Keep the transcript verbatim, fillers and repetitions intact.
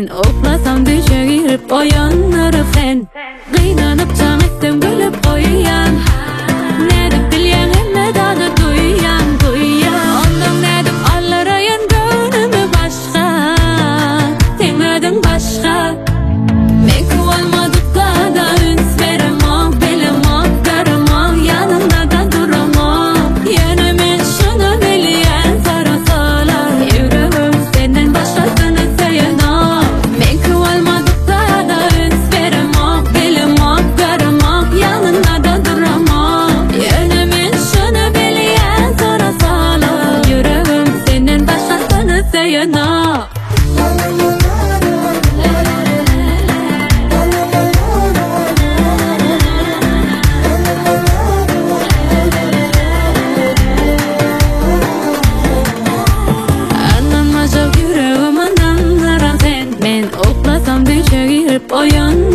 Men oklasam düşe girip oyanır sen. Kıynanıp can ettim gülüp koyan. Nedip bilyen emme dadı duyan duyan. Ondan nedip allarayın gönlümü başka. Temedin başka. Men kuvalmadık da üns veremem. Bilemem garımam yanında da duramam. Yine men şunu bilyen sarı salar. Yüreğim senden başkasını sevemem. Men kuvalmadık da üns veremem. Bilemem garımam yanında da duramam. Yine men şunu bilyen sarı salar. Yüreğim senden başkasını sevemem. Anlanmacak yüreğim anlamlara sen. Men oklasam düşe girip oyan.